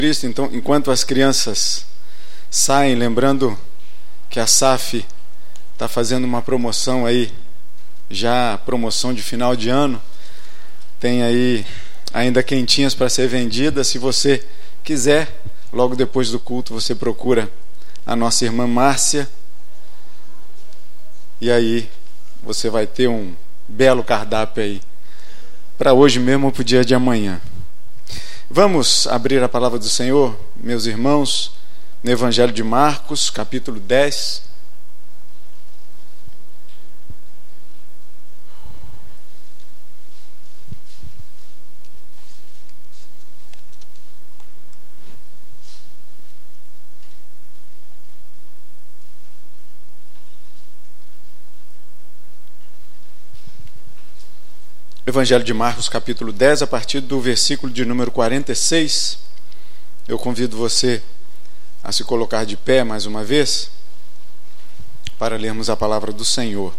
Cristo. Então, enquanto as crianças saem, lembrando que a SAF está fazendo uma promoção aí, já promoção de final de ano, tem aí ainda quentinhas para ser vendidas. Se você quiser, logo depois do culto você procura a nossa irmã Márcia, e aí você vai ter um belo cardápio aí para hoje mesmo ou para o dia de amanhã. Vamos abrir a palavra do Senhor, meus irmãos, no Evangelho de Marcos, capítulo 10. Evangelho de Marcos, capítulo 10, a partir do versículo de número 46. Eu convido você a se colocar de pé mais uma vez para lermos a palavra do Senhor.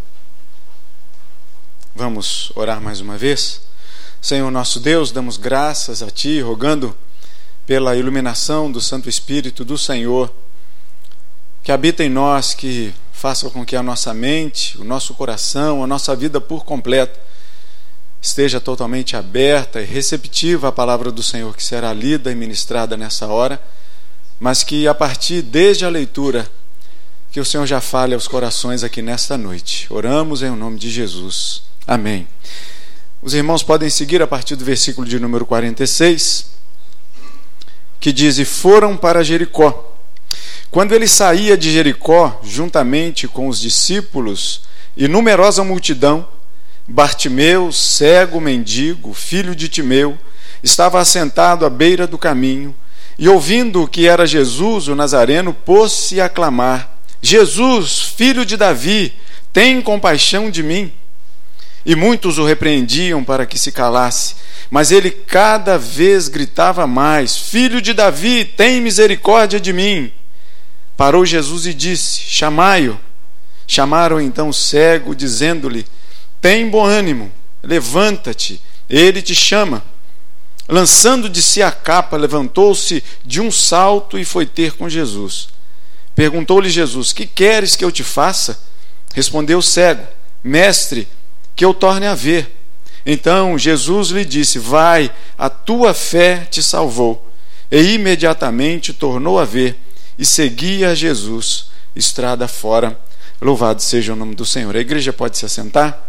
Vamos orar mais uma vez? Senhor nosso Deus, damos graças a Ti, rogando pela iluminação do Santo Espírito do Senhor, que habita em nós, que faça com que a nossa mente, o nosso coração, a nossa vida por completo esteja totalmente aberta e receptiva à palavra do Senhor que será lida e ministrada nessa hora, mas que a partir desde a leitura, que o Senhor já fale aos corações aqui nesta noite. Oramos em nome de Jesus. Amém. Os irmãos podem seguir a partir do versículo de número 46, que diz: E foram para Jericó. Quando ele saía de Jericó, juntamente com os discípulos e numerosa multidão, Bartimeu, cego mendigo, filho de Timeu, estava assentado à beira do caminho, e ouvindo que era Jesus o Nazareno, pôs-se a clamar: Jesus, filho de Davi, tem compaixão de mim. E muitos o repreendiam para que se calasse, mas ele cada vez gritava mais: Filho de Davi, tem misericórdia de mim. Parou Jesus e disse: Chamai-o. Chamaram então o cego, dizendo-lhe: Tem bom ânimo, levanta-te, ele te chama. Lançando de si a capa, levantou-se de um salto e foi ter com Jesus. Perguntou-lhe Jesus: Que queres que eu te faça? Respondeu o cego: Mestre, que eu torne a ver. Então Jesus lhe disse: Vai, a tua fé te salvou. E imediatamente tornou a ver e seguia Jesus, estrada fora. Louvado seja o nome do Senhor. A igreja pode se assentar?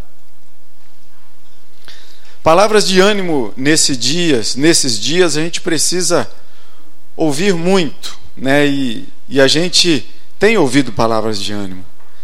Palavras de ânimo nesses dias a gente precisa ouvir muito, né? E a gente tem ouvido palavras de ânimo.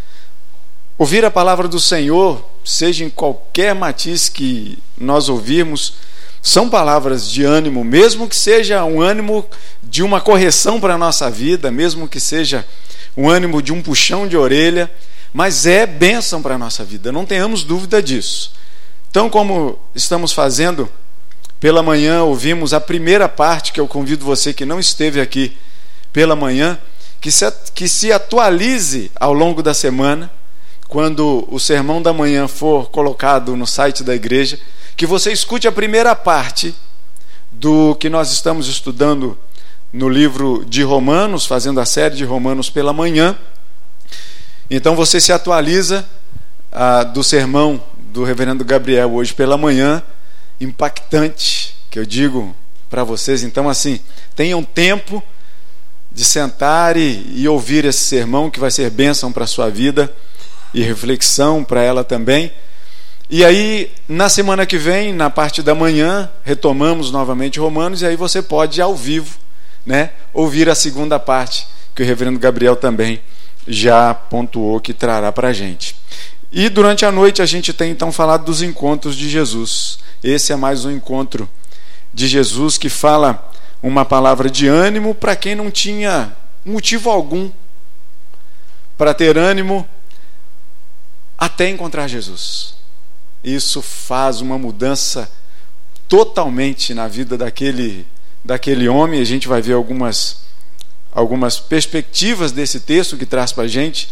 Ouvir a palavra do Senhor, seja em qualquer matiz que nós ouvirmos, são palavras de ânimo, mesmo que seja um ânimo de uma correção para a nossa vida, mesmo que seja um ânimo de um puxão de orelha, mas é bênção para a nossa vida, não tenhamos dúvida disso. Então, como estamos fazendo pela manhã, ouvimos a primeira parte, que eu convido você que não esteve aqui pela manhã, que se atualize ao longo da semana, quando o sermão da manhã for colocado no site da igreja, que você escute a primeira parte do que nós estamos estudando no livro de Romanos, fazendo a série de Romanos pela manhã. Então você se atualiza do sermão do reverendo Gabriel hoje pela manhã, impactante, que eu digo para vocês. Então, assim, tenham tempo de sentar e ouvir esse sermão, que vai ser bênção para a sua vida e reflexão para ela também. E aí, na semana que vem, na parte da manhã, retomamos novamente Romanos, e aí você pode, ao vivo, né, ouvir a segunda parte, que o reverendo Gabriel também já pontuou que trará para a gente. E durante a noite a gente tem então falado dos encontros de Jesus. Esse é mais um encontro de Jesus que fala uma palavra de ânimo para quem não tinha motivo algum para ter ânimo até encontrar Jesus. Isso faz uma mudança totalmente na vida daquele homem. A gente vai ver algumas perspectivas desse texto que traz para a gente.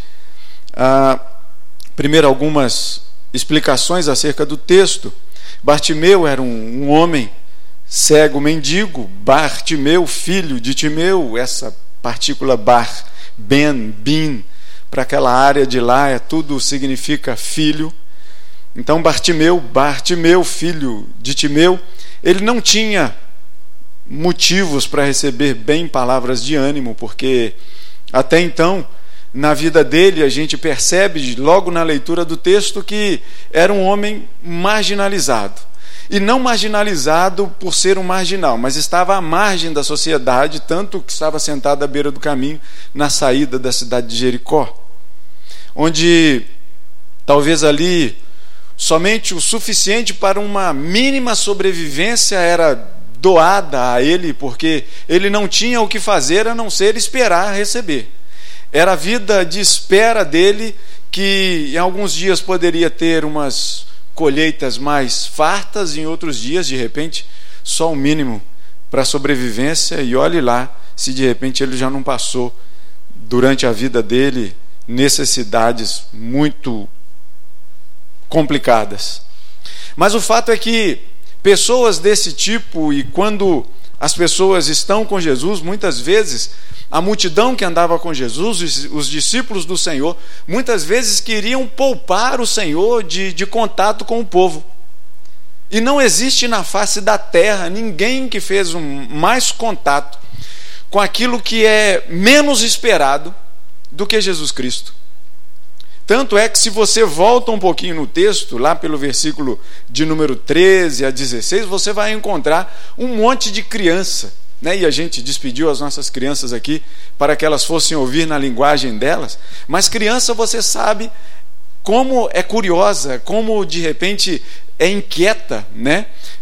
Primeiro, algumas explicações acerca do texto. Bartimeu era um homem cego mendigo, Bartimeu, filho de Timeu, essa partícula bar, ben, bin, para aquela área de lá, tudo significa filho. Então Bartimeu, filho de Timeu, ele não tinha motivos para receber bem palavras de ânimo, porque até então, na vida dele, a gente percebe logo na leitura do texto que era um homem marginalizado. E não marginalizado por ser um marginal, mas estava à margem da sociedade, tanto que estava sentado à beira do caminho, na saída da cidade de Jericó, onde talvez ali somente o suficiente para uma mínima sobrevivência era doada a ele, porque ele não tinha o que fazer a não ser esperar receber. Era a vida de espera dele, que em alguns dias poderia ter umas colheitas mais fartas, em outros dias, de repente, só o mínimo para a sobrevivência, e olhe lá se de repente ele já não passou durante a vida dele necessidades muito complicadas. Mas o fato é que pessoas desse tipo, e quando as pessoas estão com Jesus, muitas vezes a multidão que andava com Jesus, os discípulos do Senhor, muitas vezes queriam poupar o Senhor de contato com o povo. E não existe na face da terra ninguém que fez mais contato com aquilo que é menos esperado do que Jesus Cristo. Tanto é que, se você volta um pouquinho no texto, lá pelo versículo de número 13 a 16, você vai encontrar um monte de criança, né? E a gente despediu as nossas crianças aqui para que elas fossem ouvir na linguagem delas. Mas criança, você sabe como é curiosa, como de repente é inquieta, né?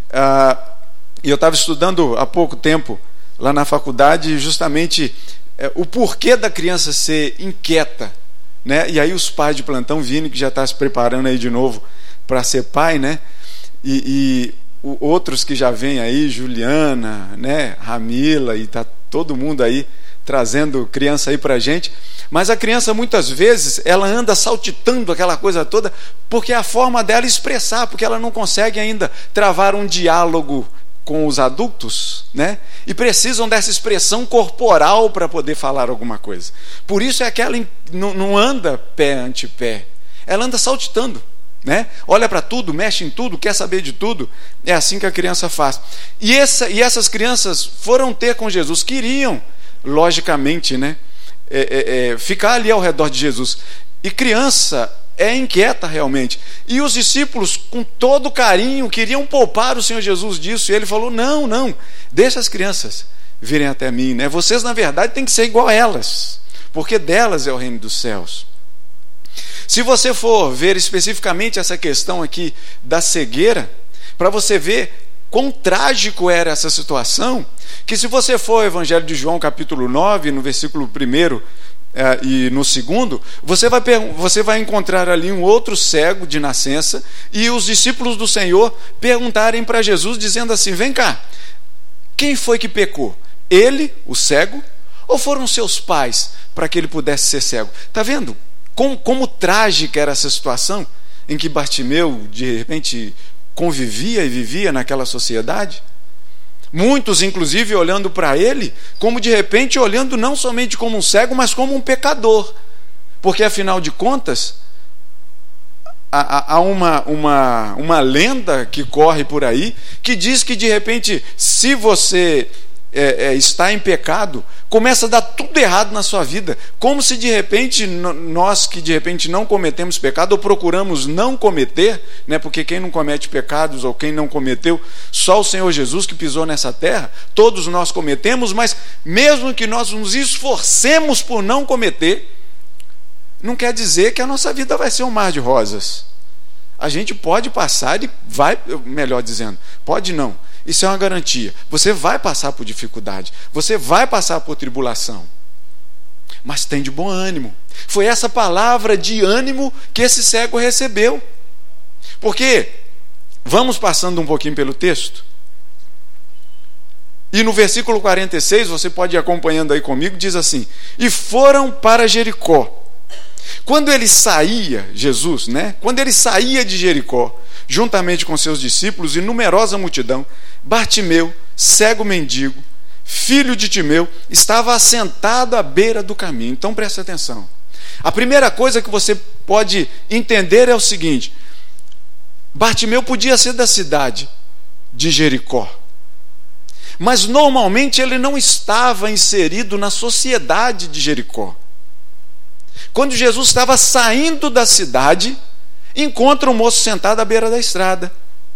E eu estava estudando há pouco tempo lá na faculdade justamente o porquê da criança ser inquieta, né? E aí os pais de plantão, Vini, que já está se preparando aí de novo para ser pai, né? E outros que já vêm aí, Juliana, né? Ramila, e está todo mundo aí trazendo criança aí para a gente. Mas a criança, muitas vezes, ela anda saltitando aquela coisa toda, porque é a forma dela expressar, porque ela não consegue ainda travar um diálogo com os adultos, né? E precisam dessa expressão corporal para poder falar alguma coisa. Por isso é que ela não anda pé ante pé, ela anda saltitando, né? Olha para tudo, mexe em tudo, quer saber de tudo. É assim que a criança faz. E essas crianças foram ter com Jesus, queriam, logicamente, né? Ficar ali ao redor de Jesus. E criança é inquieta realmente. E os discípulos, com todo carinho, queriam poupar o Senhor Jesus disso. E ele falou: não, deixa as crianças virem até mim, né? Vocês, na verdade, têm que ser igual a elas, porque delas é o reino dos céus. Se você for ver especificamente essa questão aqui da cegueira, para você ver quão trágico era essa situação, que se você for ao Evangelho de João capítulo 9, no versículo 1 e no 2, você vai encontrar ali um outro cego de nascença, e os discípulos do Senhor perguntarem para Jesus, dizendo assim: vem cá, quem foi que pecou? Ele, o cego, ou foram seus pais para que ele pudesse ser cego? Está vendo como trágica era essa situação em que Bartimeu de repente convivia e vivia naquela sociedade? Muitos, inclusive, olhando para ele, como de repente olhando não somente como um cego, mas como um pecador. Porque, afinal de contas, há uma lenda que corre por aí, que diz que, de repente, se você está em pecado, começa a dar tudo errado na sua vida, como se de repente nós que de repente não cometemos pecado, ou procuramos não cometer, né? Porque quem não comete pecados, ou quem não cometeu, só o Senhor Jesus que pisou nessa terra. Todos nós cometemos, mas mesmo que nós nos esforcemos por não cometer, não quer dizer que a nossa vida vai ser um mar de rosas. A gente pode passar e vai, melhor dizendo, pode não. Isso é uma garantia. Você vai passar por dificuldade, você vai passar por tribulação, mas tem de bom ânimo. Foi essa palavra de ânimo que esse cego recebeu. Porque, vamos passando um pouquinho pelo texto, e no versículo 46, você pode ir acompanhando aí comigo, diz assim: e foram para Jericó. Quando ele saía, Jesus, né? Quando ele saía de Jericó, juntamente com seus discípulos e numerosa multidão, Bartimeu, cego mendigo, filho de Timeu, estava assentado à beira do caminho. Então presta atenção. A primeira coisa que você pode entender é o seguinte: Bartimeu podia ser da cidade de Jericó, mas normalmente ele não estava inserido na sociedade de Jericó. Quando Jesus estava saindo da cidade, encontra um moço sentado à beira da estrada,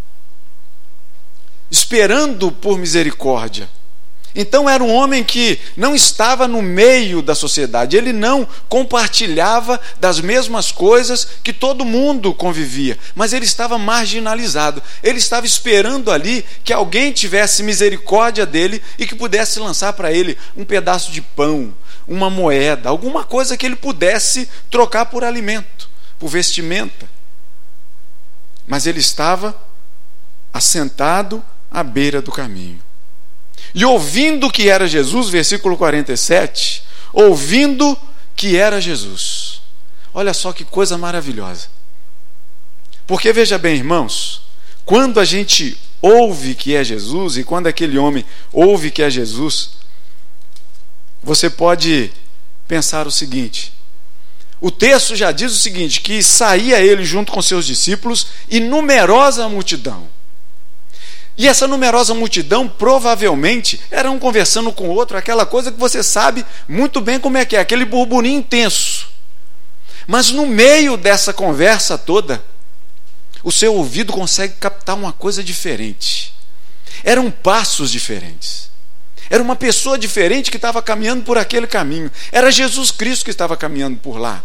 esperando por misericórdia. Então era um homem que não estava no meio da sociedade, ele não compartilhava das mesmas coisas que todo mundo convivia, mas ele estava marginalizado. Ele estava esperando ali que alguém tivesse misericórdia dele e que pudesse lançar para ele um pedaço de pão, uma moeda, alguma coisa que ele pudesse trocar por alimento, por vestimenta. Mas ele estava assentado à beira do caminho. E ouvindo que era Jesus, versículo 47, ouvindo que era Jesus. Olha só que coisa maravilhosa. Porque veja bem, irmãos, quando a gente ouve que é Jesus, e quando aquele homem ouve que é Jesus, você pode pensar o seguinte: o texto já diz o seguinte, que saía ele junto com seus discípulos e numerosa multidão. E essa numerosa multidão provavelmente era um conversando com o outro, aquela coisa que você sabe muito bem como é que é, aquele burburinho intenso. Mas no meio dessa conversa toda, o seu ouvido consegue captar uma coisa diferente. Eram passos diferentes. Era uma pessoa diferente que estava caminhando por aquele caminho. Era Jesus Cristo que estava caminhando por lá.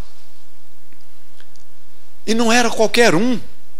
E não era qualquer um.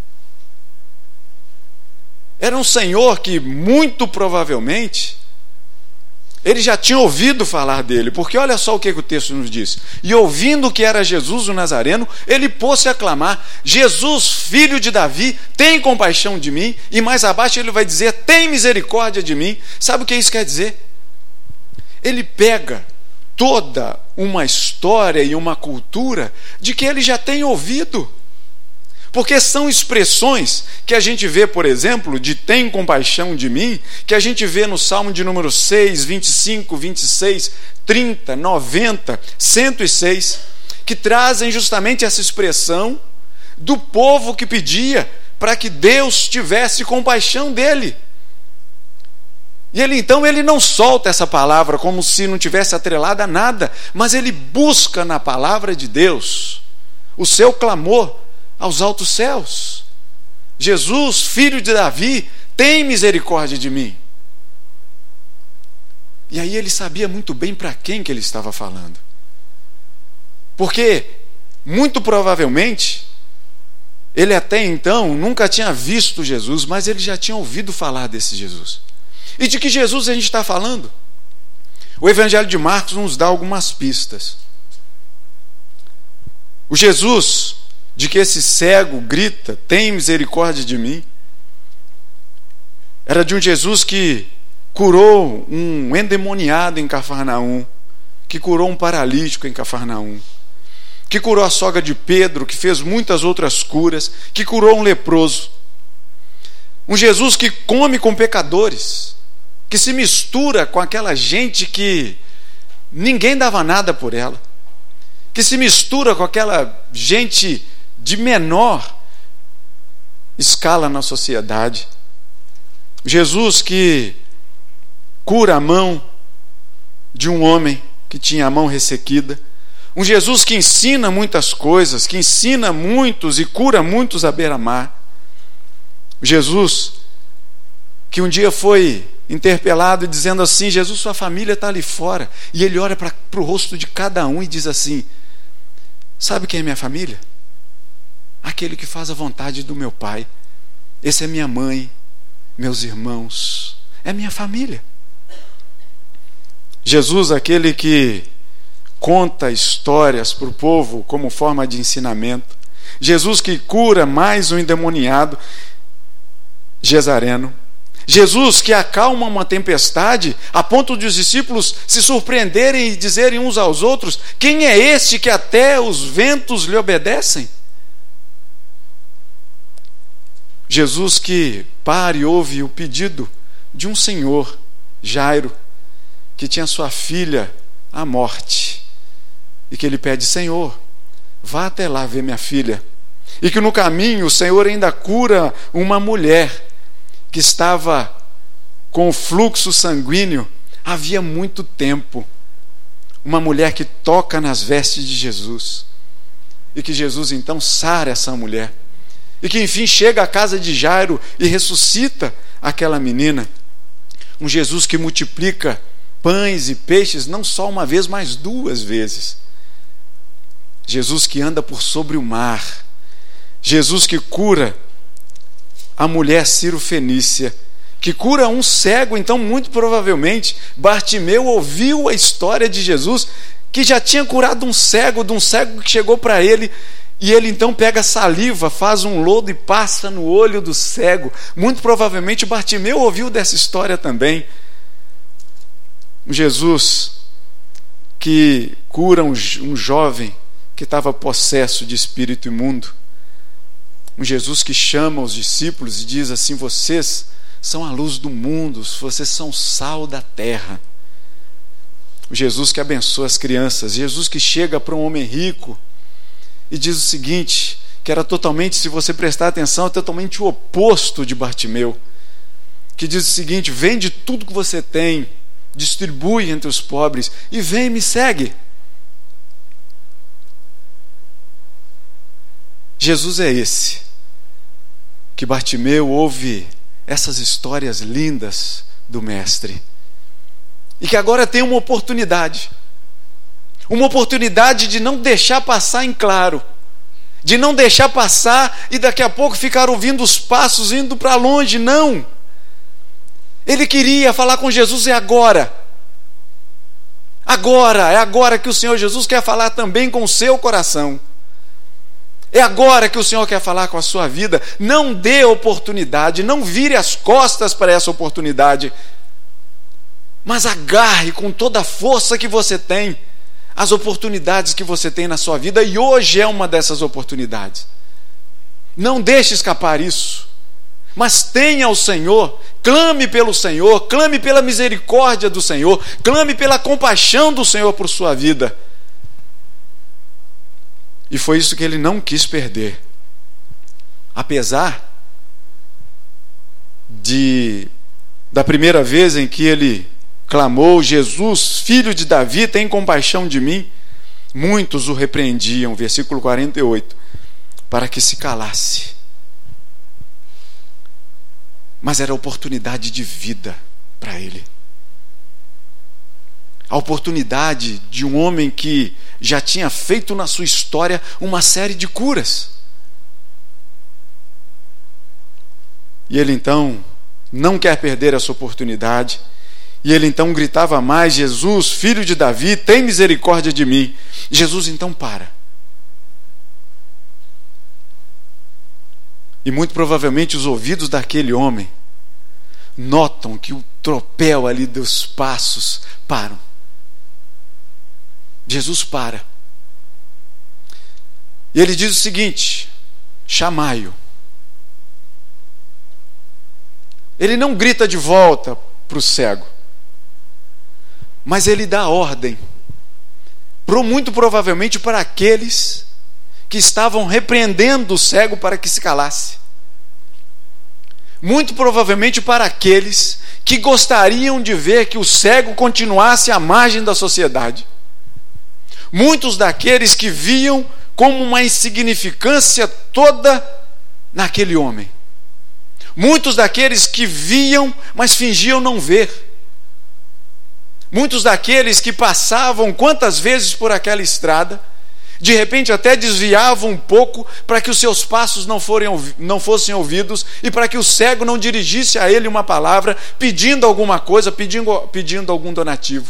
Era um Senhor que, muito provavelmente, ele já tinha ouvido falar dele, porque olha só o que o texto nos diz. E ouvindo que era Jesus o Nazareno, ele pôs-se a clamar: Jesus, filho de Davi, tem compaixão de mim. E mais abaixo ele vai dizer: tem misericórdia de mim. Sabe o que isso quer dizer? Ele pega toda uma história e uma cultura de que ele já tem ouvido. Porque são expressões que a gente vê, por exemplo, de tem compaixão de mim, que a gente vê no Salmo de número 6, 25, 26, 30, 90, 106, que trazem justamente essa expressão do povo que pedia para que Deus tivesse compaixão dele. E ele não solta essa palavra como se não tivesse atrelada a nada, mas ele busca na palavra de Deus o seu clamor aos altos céus: Jesus, filho de Davi, tem misericórdia de mim. E aí ele sabia muito bem para quem que ele estava falando, porque muito provavelmente ele até então nunca tinha visto Jesus, mas ele já tinha ouvido falar desse Jesus. E de que Jesus a gente está falando? O Evangelho de Marcos nos dá algumas pistas. O Jesus de que esse cego grita: tem misericórdia de mim, era de um Jesus que curou um endemoniado em Cafarnaum, que curou um paralítico em Cafarnaum, que curou a sogra de Pedro, que fez muitas outras curas, que curou um leproso. Um Jesus que come com pecadores, que se mistura com aquela gente que ninguém dava nada por ela, que se mistura com aquela gente de menor escala na sociedade. Jesus que cura a mão de um homem que tinha a mão ressequida. Um Jesus que ensina muitas coisas, que ensina muitos e cura muitos à beira-mar. Jesus que um dia foi interpelado dizendo assim: Jesus, sua família está ali fora. E ele olha para o rosto de cada um e diz assim: sabe quem é minha família? Aquele que faz a vontade do meu Pai. Esse é minha mãe, meus irmãos, é minha família. Jesus, aquele que conta histórias para o povo como forma de ensinamento. Jesus que cura mais um endemoniado Gesareno. Jesus que acalma uma tempestade a ponto de os discípulos se surpreenderem e dizerem uns aos outros: quem é este que até os ventos lhe obedecem? Jesus que para e ouve o pedido de um senhor, Jairo, que tinha sua filha à morte, e que ele pede: Senhor, vá até lá ver minha filha. E que no caminho o Senhor ainda cura uma mulher que estava com fluxo sanguíneo havia muito tempo. Uma mulher que toca nas vestes de Jesus. E que Jesus então sara essa mulher. E que enfim chega à casa de Jairo e ressuscita aquela menina. Um Jesus que multiplica pães e peixes não só uma vez, mas 2 vezes. Jesus que anda por sobre o mar. Jesus que cura a mulher Ciro-fenícia, que cura um cego. Então, muito provavelmente, Bartimeu ouviu a história de Jesus, que já tinha curado um cego, de um cego que chegou para ele, e ele então pega saliva, faz um lodo e passa no olho do cego. Muito provavelmente Bartimeu ouviu dessa história também. Jesus que cura um jovem que estava possesso de espírito imundo. Um Jesus que chama os discípulos e diz assim: vocês são a luz do mundo, vocês são o sal da terra. O Jesus que abençoa as crianças. Jesus que chega para um homem rico e diz o seguinte, que era totalmente, se você prestar atenção, totalmente o oposto de Bartimeu, que diz o seguinte: vende tudo que você tem, distribui entre os pobres e vem e me segue. Jesus é esse que Bartimeu ouve essas histórias lindas do Mestre, e que agora tem uma oportunidade de não deixar passar em claro, de não deixar passar e daqui a pouco ficar ouvindo os passos indo para longe. Não, ele queria falar com Jesus. É agora que o Senhor Jesus quer falar também com o seu coração. É agora que o Senhor quer falar com a sua vida. Não dê oportunidade, não vire as costas para essa oportunidade, mas agarre com toda a força que você tem as oportunidades que você tem na sua vida, e hoje é uma dessas oportunidades. Não deixe escapar isso, mas tenha o Senhor, clame pelo Senhor, clame pela misericórdia do Senhor, clame pela compaixão do Senhor por sua vida. E foi isso que ele não quis perder. Apesar da primeira vez em que ele clamou: Jesus, filho de Davi, tem compaixão de mim, muitos o repreendiam, versículo 48, para que se calasse. Mas era oportunidade de vida para ele. A oportunidade de um homem que já tinha feito na sua história uma série de curas. E ele então não quer perder essa oportunidade. E ele então gritava mais: Jesus, filho de Davi, tem misericórdia de mim. Jesus então para. E muito provavelmente os ouvidos daquele homem notam que o tropel ali dos passos param. Jesus para. E ele diz o seguinte: chamai-o. Ele não grita de volta para o cego, mas ele dá ordem, muito provavelmente para aqueles que estavam repreendendo o cego para que se calasse. Muito provavelmente para aqueles que gostariam de ver que o cego continuasse à margem da sociedade. Muitos daqueles que viam como uma insignificância toda naquele homem. Muitos daqueles que viam, mas fingiam não ver. Muitos daqueles que passavam quantas vezes por aquela estrada, de repente até desviavam um pouco para que os seus passos não fossem ouvidos e para que o cego não dirigisse a ele uma palavra, pedindo alguma coisa, pedindo algum donativo.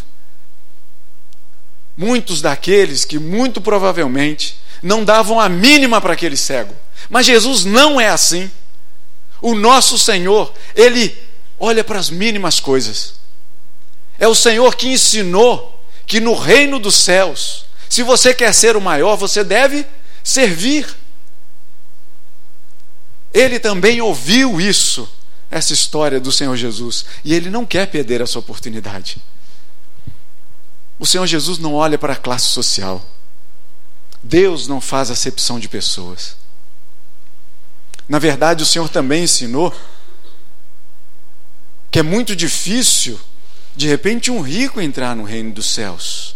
Muitos daqueles que muito provavelmente não davam a mínima para aquele cego. Mas Jesus não é assim. O nosso Senhor, Ele olha para as mínimas coisas. É o Senhor que ensinou que no reino dos céus, se você quer ser o maior, você deve servir. ele também ouviu isso, essa história do Senhor Jesus, e ele não quer perder essa oportunidade. O Senhor Jesus não olha para a classe social. Deus não faz acepção de pessoas. Na verdade, o Senhor também ensinou que é muito difícil, de repente, um rico entrar no reino dos céus.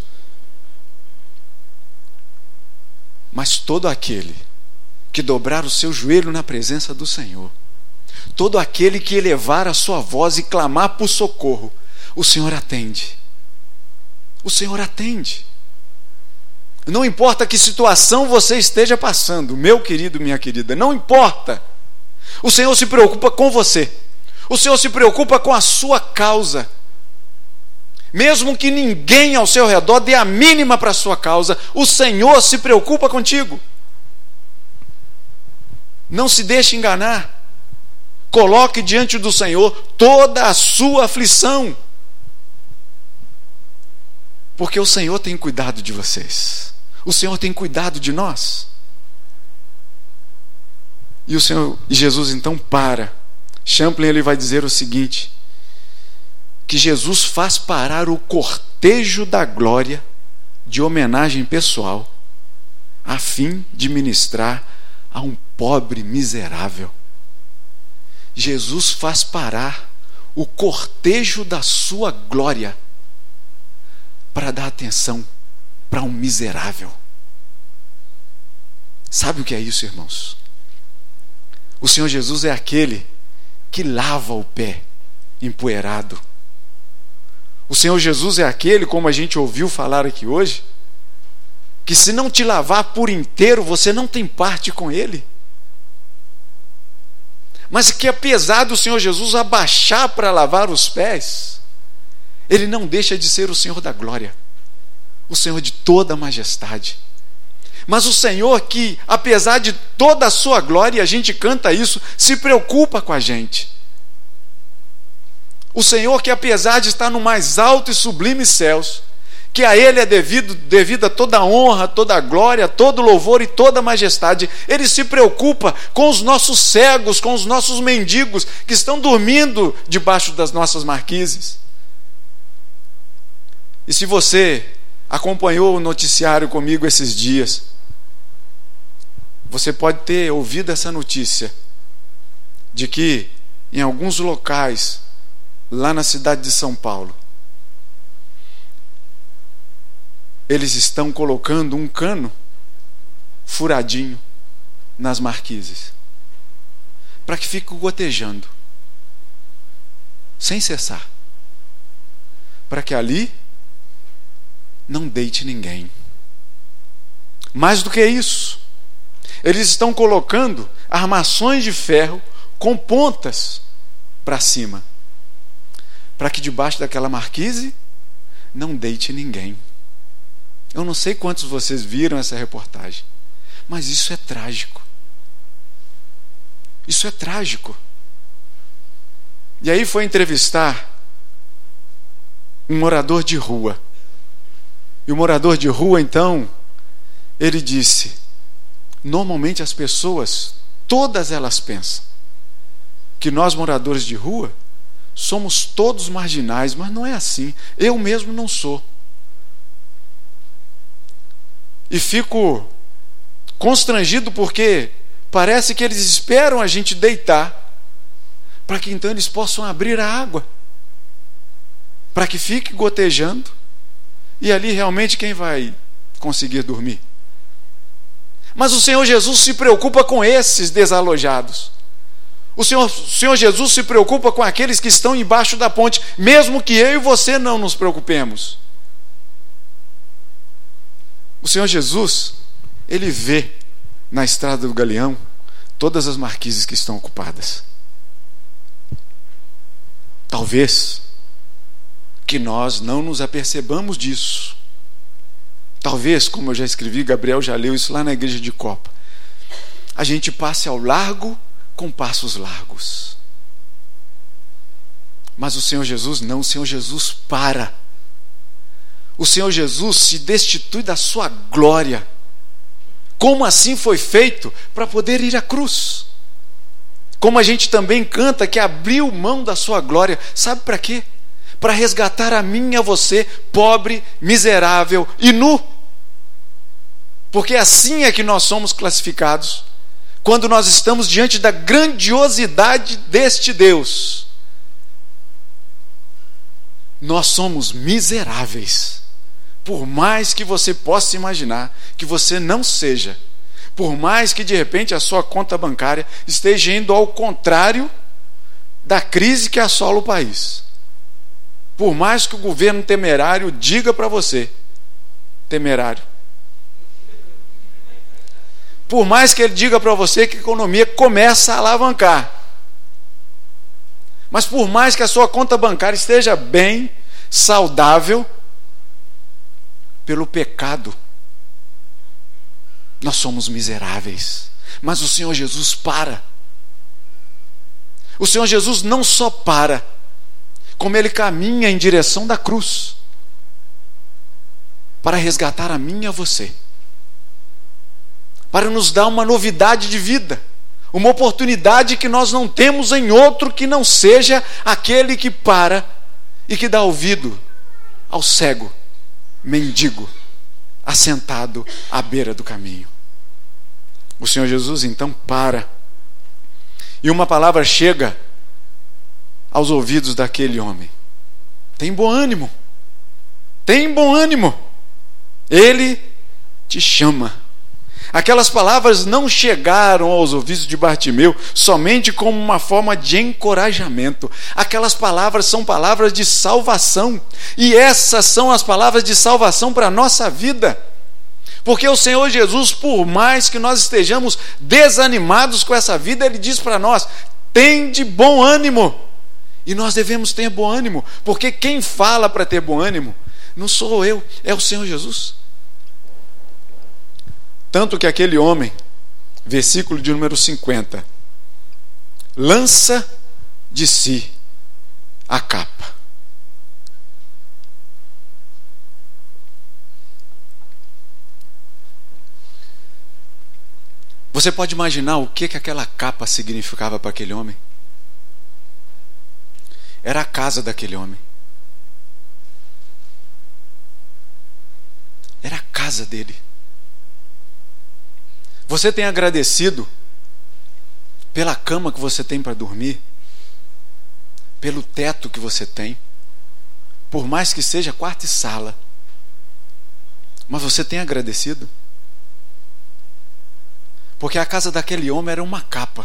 Mas todo aquele que dobrar o seu joelho na presença do Senhor, todo aquele que elevar a sua voz e clamar por socorro, o Senhor atende. O Senhor atende. Não importa que situação você esteja passando, meu querido, minha querida, não importa. O Senhor se preocupa com você. O Senhor se preocupa com a sua causa. Mesmo que ninguém ao seu redor dê a mínima para a sua causa, o Senhor se preocupa contigo. Não se deixe enganar. Coloque diante do Senhor toda a sua aflição. Porque o Senhor tem cuidado de vocês. O Senhor tem cuidado de nós. E o Senhor, e Jesus então para. Champlin, ele vai dizer o seguinte: que Jesus faz parar o cortejo da glória de homenagem pessoal, a fim de ministrar a um pobre miserável. Jesus faz parar o cortejo da sua glória para dar atenção para um miserável. Sabe o que é isso, irmãos? O Senhor Jesus é aquele que lava o pé empoeirado. O Senhor Jesus é aquele, como a gente ouviu falar aqui hoje, que se não te lavar por inteiro, você não tem parte com Ele. Mas que apesar do Senhor Jesus abaixar para lavar os pés, Ele não deixa de ser o Senhor da glória, o Senhor de toda a majestade. Mas o Senhor que, apesar de toda a sua glória, e a gente canta isso, se preocupa com a gente. O Senhor que, apesar de estar no mais alto e sublime céus, que a Ele é devida toda a honra, toda a glória, todo o louvor e toda a majestade, Ele se preocupa com os nossos cegos, com os nossos mendigos que estão dormindo debaixo das nossas marquises. E se você acompanhou o noticiário comigo esses dias, você pode ter ouvido essa notícia de que em alguns locais lá na cidade de São Paulo, eles estão colocando um cano furadinho nas marquises para que fique gotejando sem cessar, para que ali não deite ninguém. Mais do que isso, eles estão colocando armações de ferro com pontas para cima, para que debaixo daquela marquise não deite ninguém. Eu não sei quantos de vocês viram essa reportagem, mas isso é trágico. Isso é trágico. E aí foi entrevistar um morador de rua. E o morador de rua, então, ele disse: normalmente as pessoas, todas elas pensam que nós moradores de rua somos todos marginais, mas não é assim. Eu mesmo não sou. E fico constrangido porque parece que eles esperam a gente deitar para que então eles possam abrir a água, para que fique gotejando, e ali realmente quem vai conseguir dormir? Mas o Senhor Jesus se preocupa com esses desalojados. O Senhor Jesus se preocupa com aqueles que estão embaixo da ponte, mesmo que eu e você não nos preocupemos. O Senhor Jesus, Ele vê na estrada do Galeão todas as marquises que estão ocupadas. Talvez que nós não nos apercebamos disso. Talvez, como eu já escrevi, Gabriel já leu isso lá na igreja de Copa, a gente passe ao largo com passos largos. Mas o Senhor Jesus não, o Senhor Jesus para. O Senhor Jesus se destitui da sua glória, como assim foi feito para poder ir à cruz. Como a gente também canta que abriu mão da sua glória. Sabe para quê? Para resgatar a mim e a você, pobre, miserável e nu. Porque assim é que nós somos classificados, quando nós estamos diante da grandiosidade deste Deus. Nós somos miseráveis, por mais que você possa imaginar que você não seja, por mais que de repente a sua conta bancária esteja indo ao contrário da crise que assola o país, por mais que o governo temerário diga para você, temerário, por mais que ele diga para você que a economia começa a alavancar, mas por mais que a sua conta bancária esteja bem, saudável, pelo pecado, nós somos miseráveis. Mas o Senhor Jesus para. O Senhor Jesus não só para, como Ele caminha em direção da cruz, para resgatar a mim e a você, para nos dar uma novidade de vida, uma oportunidade que nós não temos em outro que não seja aquele que para e que dá ouvido ao cego, mendigo, assentado à beira do caminho. O Senhor Jesus então para, e uma palavra chega aos ouvidos daquele homem: tem bom ânimo, tem bom ânimo, Ele te chama. Aquelas palavras não chegaram aos ouvidos de Bartimeu somente como uma forma de encorajamento. Aquelas palavras são palavras de salvação. E essas são as palavras de salvação para a nossa vida. Porque o Senhor Jesus, por mais que nós estejamos desanimados com essa vida, Ele diz para nós: tem de bom ânimo. E nós devemos ter bom ânimo. Porque quem fala para ter bom ânimo não sou eu, é o Senhor Jesus. Tanto que aquele homem, versículo de número 50, lança de si a capa. Você pode imaginar o que aquela capa significava para aquele homem? Era a casa daquele homem. Era a casa dele. Você tem agradecido pela cama que você tem para dormir, pelo teto que você tem, por mais que seja quarto e sala, mas você tem agradecido? Porque a casa daquele homem era uma capa,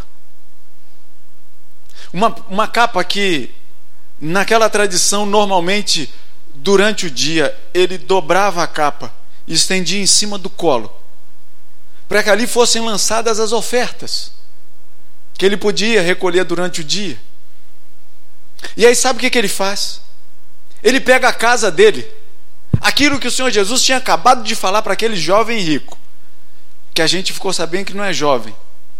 uma capa que naquela tradição normalmente durante o dia ele dobrava a capa e estendia em cima do colo, para que ali fossem lançadas as ofertas que ele podia recolher durante o dia. E aí sabe o que ele faz? Ele pega a casa dele, aquilo que o Senhor Jesus tinha acabado de falar para aquele jovem rico, que a gente ficou sabendo que não é jovem,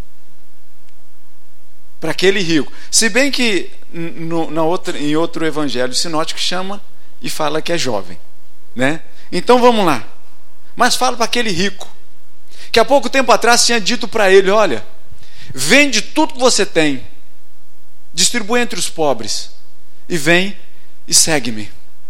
para aquele rico, se bem que em outro evangelho sinótico chama e fala que é jovem, né? Então vamos lá, mas fala para aquele rico, que há pouco tempo atrás tinha dito para ele: olha, vende tudo que você tem, distribui entre os pobres, e vem e segue-me.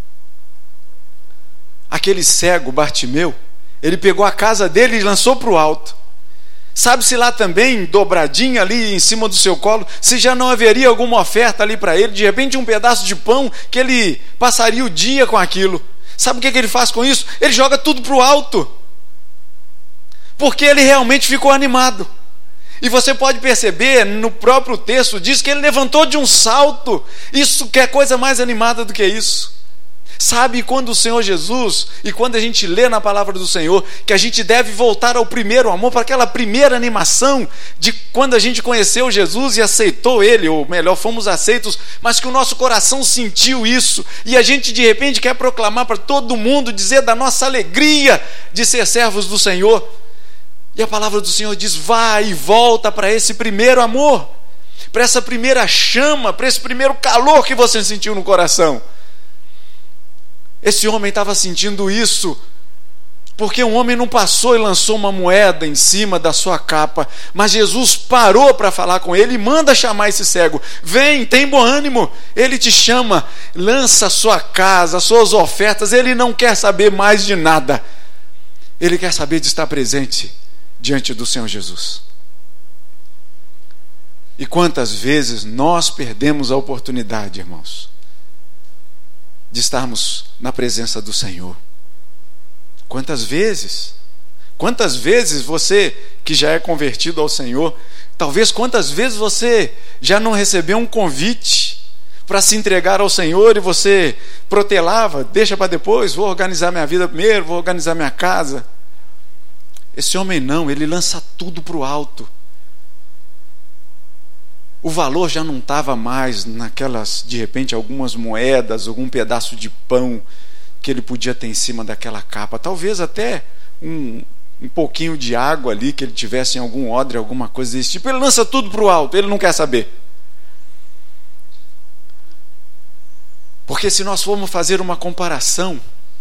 Aquele cego Bartimeu, ele pegou a casa dele e lançou para o alto. Sabe-se lá também, dobradinha ali em cima do seu colo, se já não haveria alguma oferta ali para ele, de repente um pedaço de pão, que ele passaria o dia com aquilo. Sabe o que ele faz com isso? Ele joga tudo para o alto, porque ele realmente ficou animado. E você pode perceber, no próprio texto diz que ele levantou de um salto. Isso, que é coisa mais animada do que isso? Sabe, quando o Senhor Jesus, e quando a gente lê na palavra do Senhor, que a gente deve voltar ao primeiro amor, para aquela primeira animação de quando a gente conheceu Jesus e aceitou Ele, ou melhor, fomos aceitos, mas que o nosso coração sentiu isso, e a gente de repente quer proclamar para todo mundo, dizer da nossa alegria de ser servos do Senhor. E a palavra do Senhor diz: vai e volta para esse primeiro amor, para essa primeira chama, para esse primeiro calor que você sentiu no coração. Esse homem estava sentindo isso Porque um homem não passou e lançou uma moeda em cima da sua capa, mas Jesus parou para falar com ele e manda chamar esse cego. Vem, tem bom ânimo, ele te chama, lança a sua casa, as suas ofertas, ele não quer saber mais de nada. Ele quer saber de estar presente diante do Senhor Jesus. E quantas vezes nós perdemos a oportunidade, irmãos, de estarmos na presença do Senhor. Quantas vezes você que já é convertido ao Senhor, talvez quantas vezes você já não recebeu um convite para se entregar ao Senhor e você protelava, deixa para depois, vou organizar minha vida primeiro, vou organizar minha casa. Esse homem não, ele lança tudo para o alto. O valor já não estava mais naquelas, de repente, algumas moedas, algum pedaço de pão que ele podia ter em cima daquela capa, talvez até um pouquinho de água ali que ele tivesse em algum odre, alguma coisa desse tipo. Ele lança tudo para o alto, ele não quer saber. Porque se nós formos fazer uma comparação,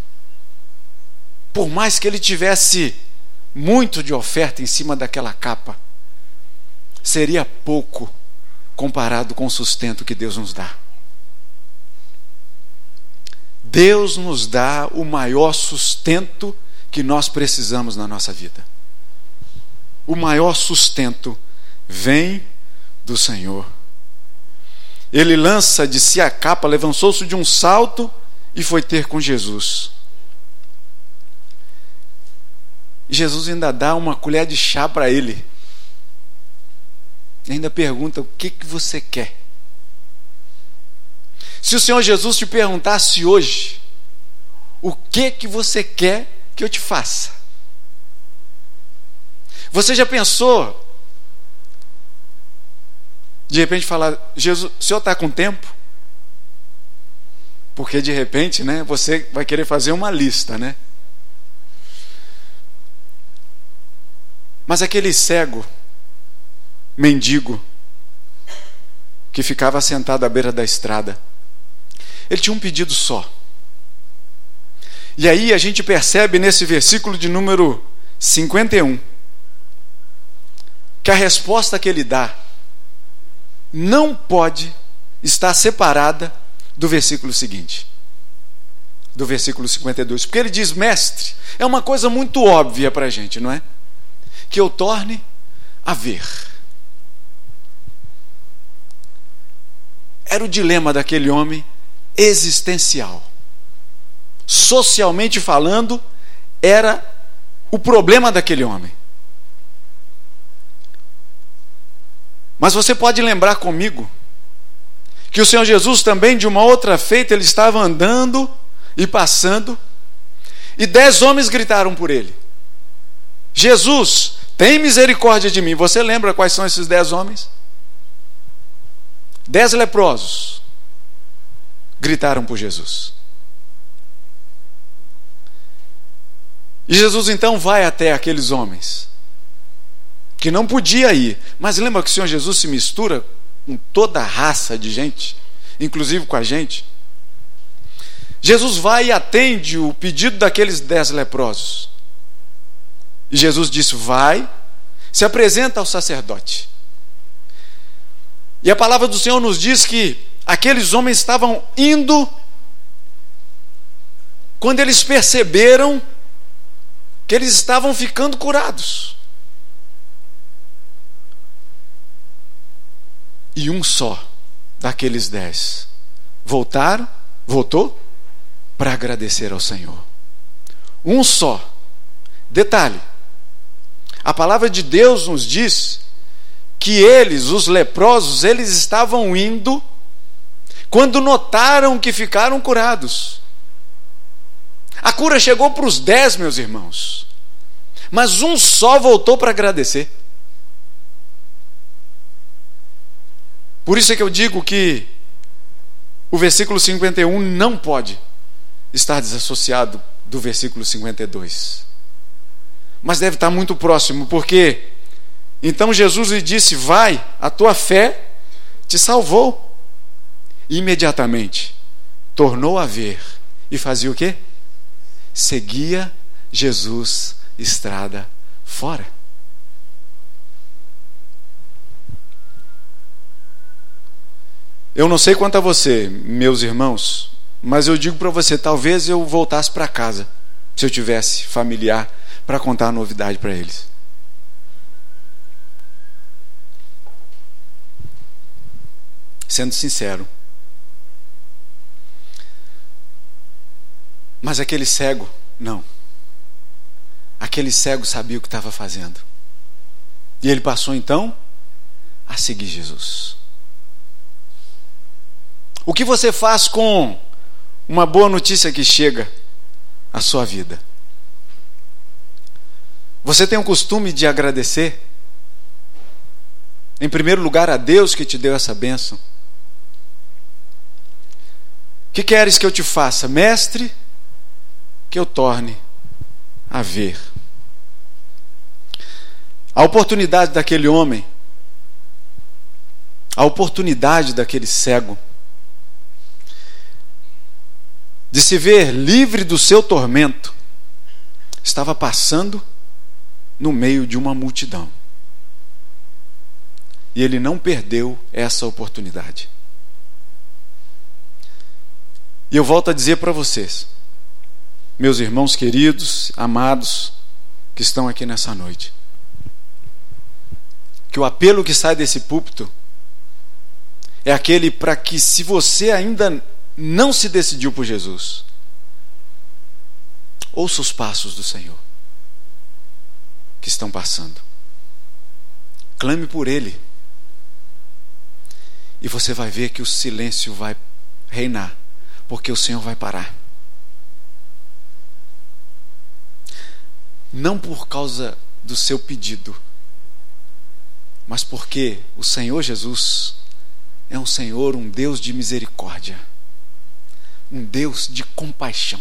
por mais que ele tivesse muito de oferta em cima daquela capa, seria pouco comparado com o sustento que Deus nos dá. Deus nos dá o maior sustento que nós precisamos na nossa vida. O maior sustento vem do Senhor. Ele lança de si a capa, levantou-se de um salto e foi ter com Jesus. E Jesus ainda dá uma colher de chá para ele. E ainda pergunta: o que você quer? Se o Senhor Jesus te perguntasse hoje: o que você quer que eu te faça? Você já pensou, de repente, falar: Jesus, o Senhor está com tempo? Porque de repente, né, você vai querer fazer uma lista, né? Mas aquele cego, mendigo, que ficava sentado à beira da estrada, ele tinha um pedido só. E aí a gente percebe nesse versículo de número 51 que a resposta que ele dá não pode estar separada do versículo seguinte, do versículo 52, porque ele diz: mestre, é uma coisa muito óbvia para a gente, não é? Que eu torne a ver. Era o dilema daquele homem, existencial. Socialmente falando, era o problema daquele homem. Mas você pode lembrar comigo que o Senhor Jesus também, de uma outra feita, ele estava andando e passando, e 10 homens gritaram por ele: Jesus, tem misericórdia de mim. Você lembra quais são esses 10 homens? 10 leprosos gritaram por Jesus. E Jesus então vai até aqueles homens que não podia ir. Mas lembra que o Senhor Jesus se mistura com toda a raça de gente, inclusive com a gente. Jesus vai e atende o pedido daqueles 10 leprosos. E Jesus disse: vai, se apresenta ao sacerdote. E a palavra do Senhor nos diz que aqueles homens estavam indo quando eles perceberam que eles estavam ficando curados. E um só daqueles 10 voltou para agradecer ao Senhor. Um só. Detalhe: a palavra de Deus nos diz que eles, os leprosos, eles estavam indo quando notaram que ficaram curados. A cura chegou para os 10, meus irmãos, mas um só voltou para agradecer. Por isso é que eu digo que o versículo 51 não pode estar desassociado do versículo 52. Mas deve estar muito próximo, porque então Jesus lhe disse: vai, a tua fé te salvou. E imediatamente tornou a ver e fazia o quê? Seguia Jesus Estrada fora. Eu não sei quanto a você, meus irmãos, mas eu digo para você, talvez eu voltasse para casa, se eu tivesse familiar, para contar a novidade para eles. Sendo sincero. Mas aquele cego, não. Aquele cego sabia o que estava fazendo. E ele passou então a seguir Jesus. O que você faz com uma boa notícia que chega à sua vida? Você tem o costume de agradecer? Em primeiro lugar, a Deus que te deu essa bênção. Que queres que eu te faça, mestre? Que eu torne a ver. A oportunidade daquele homem, a oportunidade daquele cego, de se ver livre do seu tormento, estava passando no meio de uma multidão. E ele não perdeu essa oportunidade. E eu volto a dizer para vocês, meus irmãos queridos, amados, que estão aqui nessa noite, que o apelo que sai desse púlpito é aquele para que, se você ainda não se decidiu por Jesus, ouça os passos do Senhor que estão passando. Clame por Ele. E você vai ver que o silêncio vai reinar, porque o Senhor vai parar. Não por causa do seu pedido, mas porque o Senhor Jesus é um Senhor, um Deus de misericórdia, um Deus de compaixão,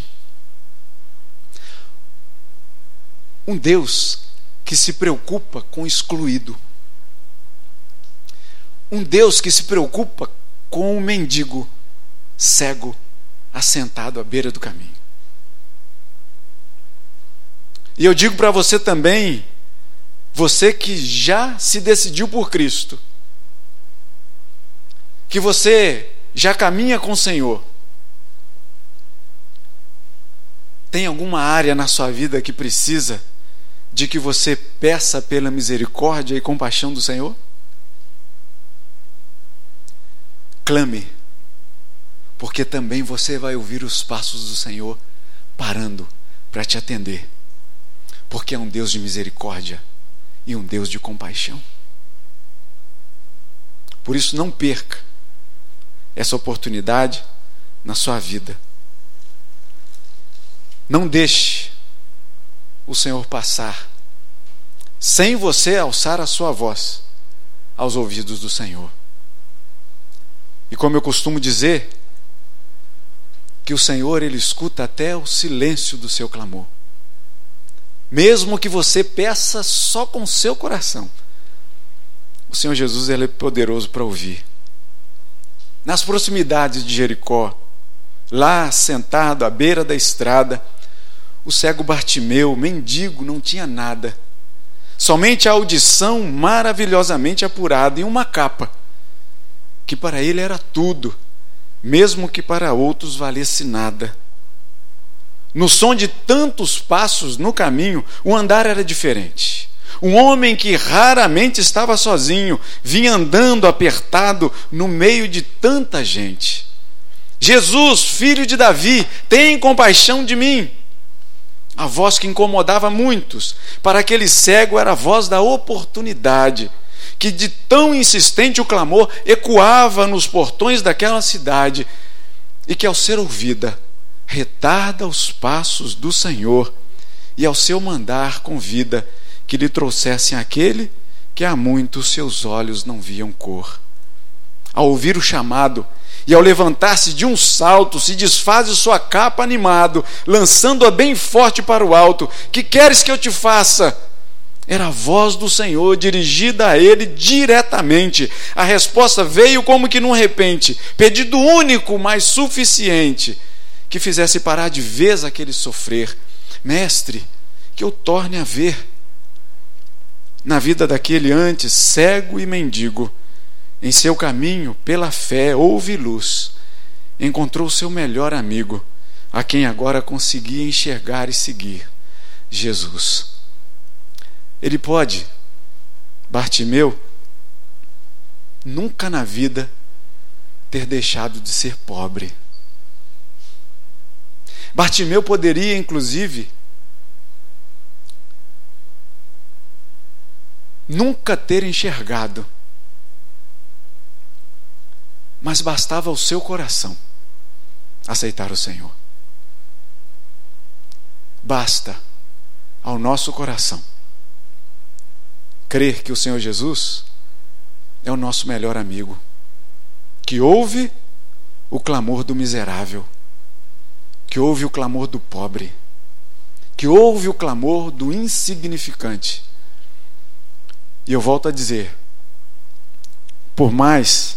um Deus que se preocupa com o excluído, um Deus que se preocupa com o mendigo cego assentado à beira do caminho. E eu digo para você também, você que já se decidiu por Cristo, que você já caminha com o Senhor, tem alguma área na sua vida que precisa de que você peça pela misericórdia e compaixão do Senhor? Clame, porque também você vai ouvir os passos do Senhor parando para te atender, porque é um Deus de misericórdia e um Deus de compaixão. Por isso, não perca essa oportunidade na sua vida. Não deixe o Senhor passar sem você alçar a sua voz aos ouvidos do Senhor. E como eu costumo dizer, que o Senhor, Ele escuta até o silêncio do seu clamor. Mesmo que você peça só com o seu coração, o Senhor Jesus, Ele é poderoso para ouvir. Nas proximidades de Jericó, lá sentado à beira da estrada, o cego Bartimeu, mendigo, não tinha nada, somente a audição maravilhosamente apurada e uma capa, que para ele era tudo, mesmo que para outros valesse nada. No som de tantos passos no caminho, o andar era diferente. Um homem que raramente estava sozinho, vinha andando apertado no meio de tanta gente. Jesus, filho de Davi, tem compaixão de mim. A voz que incomodava muitos, para aquele cego era a voz da oportunidade, que de tão insistente o clamor ecoava nos portões daquela cidade, e que ao ser ouvida, retarda os passos do Senhor, e ao seu mandar convida que lhe trouxessem aquele que há muito seus olhos não viam cor. Ao ouvir o chamado, e ao levantar-se de um salto, se desfaz de sua capa animado, lançando-a bem forte para o alto. Que queres que eu te faça? Era a voz do Senhor dirigida a ele diretamente. A resposta veio como que num repente, pedido único, mas suficiente, que fizesse parar de vez aquele sofrer. Mestre, que eu torne a ver. Na vida daquele antes cego e mendigo, em seu caminho, pela fé, houve luz. Encontrou seu melhor amigo, a quem agora conseguia enxergar e seguir: Jesus. Ele pode, Bartimeu, nunca na vida ter deixado de ser pobre. Bartimeu poderia, inclusive, nunca ter enxergado, mas bastava ao seu coração aceitar o Senhor. Basta ao nosso coração crer que o Senhor Jesus é o nosso melhor amigo, que ouve o clamor do miserável, que ouve o clamor do pobre, que ouve o clamor do insignificante. E eu volto a dizer, por mais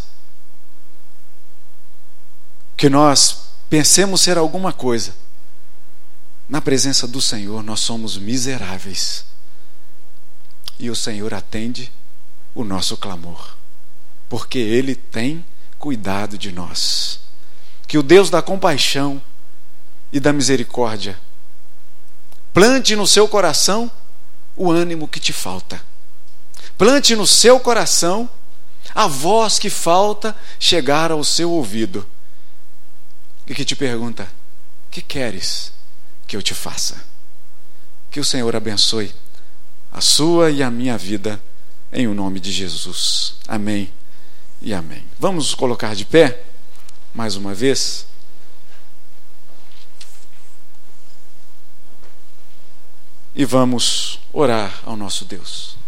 que nós pensemos ser alguma coisa, na presença do Senhor nós somos miseráveis. E o Senhor atende o nosso clamor, porque Ele tem cuidado de nós. Que o Deus da compaixão e da misericórdia plante no seu coração o ânimo que te falta. Plante no seu coração a voz que falta chegar ao seu ouvido e que te pergunta: que queres que eu te faça? Que o Senhor abençoe a sua e a minha vida, em o nome de Jesus. Amém e amém. Vamos nos colocar de pé mais uma vez. E vamos orar ao nosso Deus.